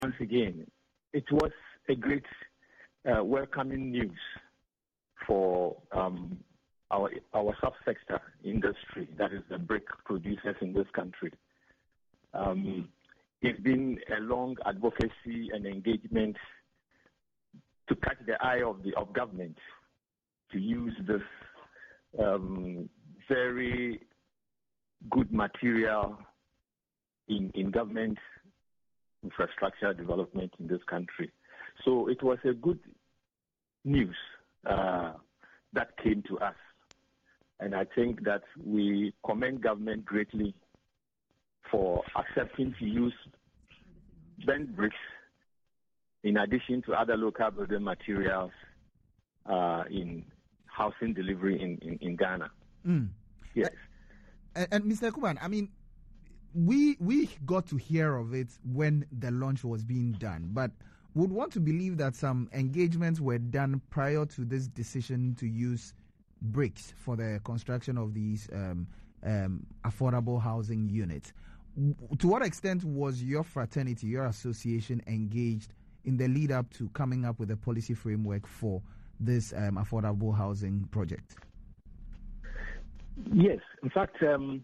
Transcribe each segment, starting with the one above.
once again, it was a great welcoming news for our subsector industry, that is the brick producers in this country. It's been a long advocacy and engagement to catch the eye of government to use this very good material in government infrastructure development in this country. So it was a good news that came to us. And I think that we commend government greatly for accepting to use bent bricks in addition to other local building materials in housing delivery in Ghana. Yes. And Mr. Kuban, I mean, we got to hear of it when the launch was being done, but would want to believe that some engagements were done prior to this decision to use bricks for the construction of these affordable housing units. To what extent was your fraternity, your association, engaged in the lead up to coming up with a policy framework for this affordable housing project? Yes, in fact,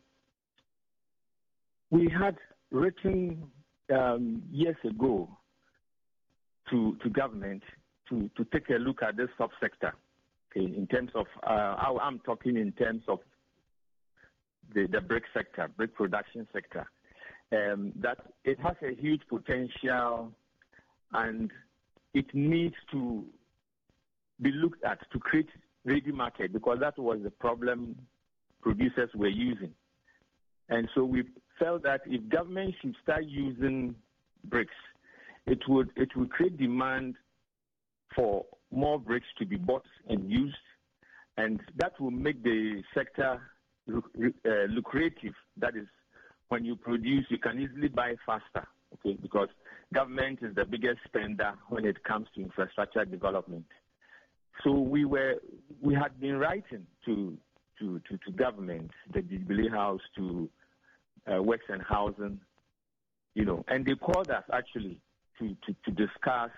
we had written years ago to government to take a look at this subsector. Okay, in terms of I'm talking in terms of the brick sector, brick production sector, that it has a huge potential and it needs to be looked at to create ready market, because that was the problem producers were using. And so we felt that if government should start using bricks, it would create demand for more bricks to be bought and used, and that will make the sector lucrative. That is, when you produce, you can easily buy faster, okay? Because government is the biggest spender when it comes to infrastructure development. So we had been writing to government, the Jubilee House, to Works and Housing, and they called us actually to discuss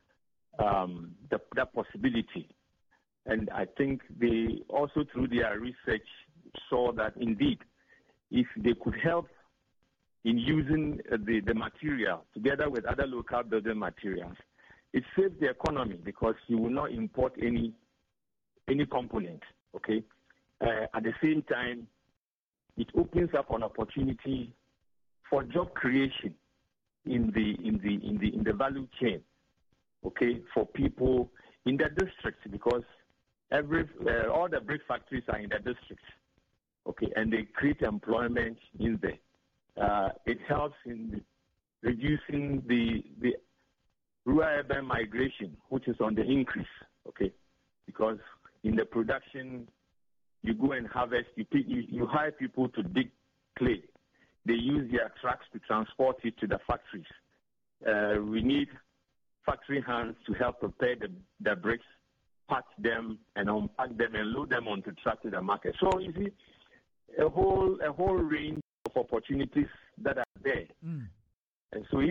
that possibility. And I think they also, through their research, saw that indeed, if they could help in using the material together with other local building materials, it saves the economy because you will not import any component. Okay. At the same time, it opens up an opportunity for job creation in the value chain. Okay, for people in the districts, because all the brick factories are in the districts. Okay, and they create employment in there. It helps in reducing the rural-urban migration, which is on the increase. Okay, because in the production, you go and harvest. You hire people to dig clay. They use their trucks to transport it to the factories. We need factory hands to help prepare the bricks, pack them and unpack them and load them onto trucks to the market. So you see a whole range of opportunities that are there. And so